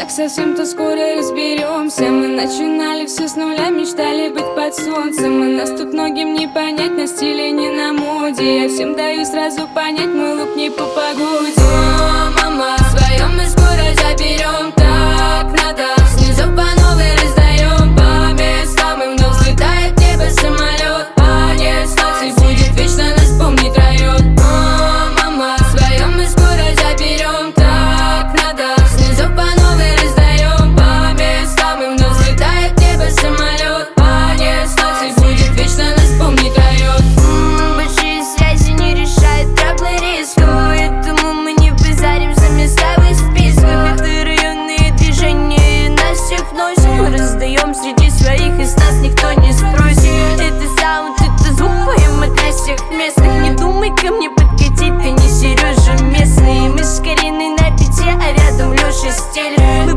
так совсем, то скоро разберемся. Мы начинали все с нуля, мечтали быть под солнцем. И нас тут многим не понять, на стиле, не на моде. Я всем даю сразу понять, мой лук не по погоде. О, мама, своем мы скоро заберем. Так надо, снизу по новой раздаем. По местам и вновь взлетает в небо самолет. А не станций будет вечно нас помнить район. О, мама, своем мы скоро заберем. Так надо, снизу по новой раздаем. По местам и вновь взлетает в небо самолет. А не станций будет вечно нас помнить район. Большие связи не решают траблы, рискуют, поэтому мы не базарим за места в их списках. Это районные движения, и нас всех носят. Мы раздаем среди своих, и с нас никто не спросит. Это саунд, это звук, поем мы для всех местных. Не думай ко мне подкатить, ты не Сережа местный. Мы с Кариной на пяти, а рядом Леша стелит. Мы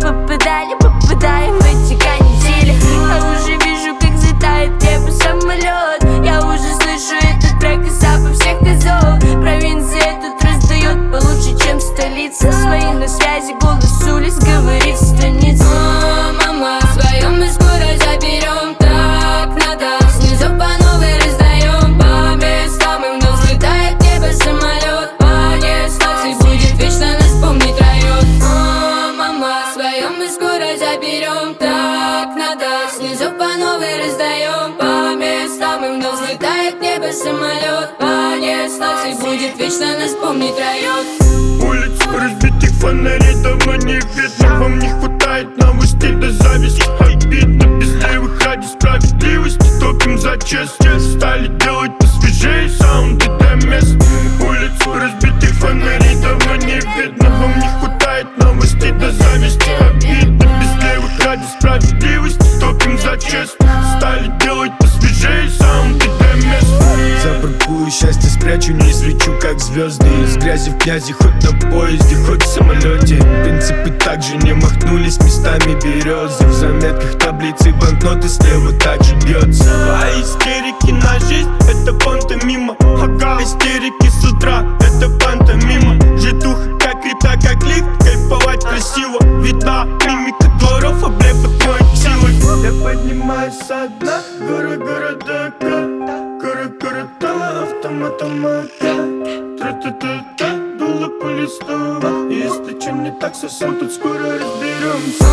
попадаем в эти канители. Я уже вижу, как взлетает в небо самолет. Я уже слышу этот трек из запах всех козов. Провинция тут раздает получше, чем столица. Свои на связи, голос улиц говорит станица. О, мама, своем мы скоро заберем. Так надо, снизу по новой раздаем. По местам и вновь взлетает в небо самолет. По не станций будет вечно нас помнить район. О, мама, своем мы скоро заберем. Так надо, снизу по новой раздаем. По местам и вновь взлетает в небо самолет. По не станций будет вечно нас помнить район. Улиц разбитых фонарей давно не видно. Вам не хватает новостей до зависти. Обидно, без левых ради справедливости. Топим за честь, стали делать посвежее саунды до мест. Улиц разбитых фонарей давно не видно. Вам не хватает новостей до зависти. Обидно, без левых ради справедливости. Топим за честь, стали делать посвежее саунды до мест. Запаркую счастье, спрячу, не свечу, как звезды. Из грязи в князи, хоть на поезде, хоть в самолете. Принципы также не махнулись, местами березы. В заметках таблицы банкноты слева также бьется. А истерики на жизнь, это пантомима. Ага, истерики с утра, это пантомима. Житуха, как крипта, как лифт, кайфовать красиво. Видна мимика дворов, а блеф от моей силы. Я поднимаюсь со дна, города, города, автоматом тра-та-та-та, дуло по листу. Если чем не так, совсем тут скоро разберемся.